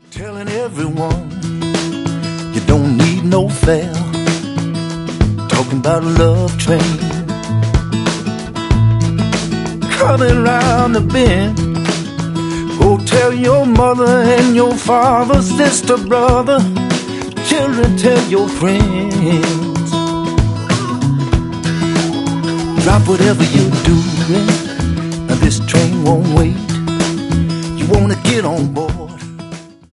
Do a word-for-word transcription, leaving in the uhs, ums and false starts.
Telling everyone you don't need no fare. Talking about a love train coming round the bend. Go tell your mother and your father, sister, brother, children, tell your friends. Drop whatever you're doing, now this train won't wait. You wanna get on board.